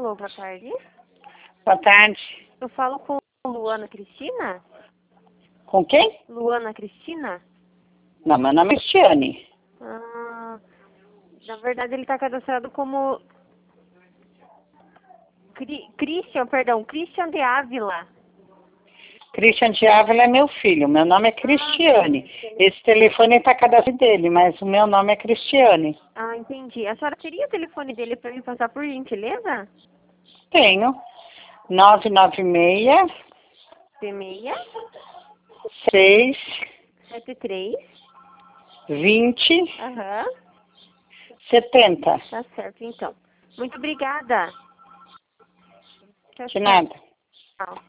Alô, boa tarde. Boa tarde. Eu falo com Luana Cristina? Com quem? Luana Cristina? Não, meu nome é Cristiane. Ah, na verdade ele está cadastrado como Christian de Ávila. Christian de Ávila é meu filho. Meu nome é Cristiane. Esse telefone está cadastrado dele, mas o meu nome é Cristiane. Ah, entendi. A senhora teria o telefone dele para me passar por gentileza? Tenho. 996 P6 6 73. 20 Aham. 70. Tá certo, então. Muito obrigada. Tchau, De tchau. nada. Tchau.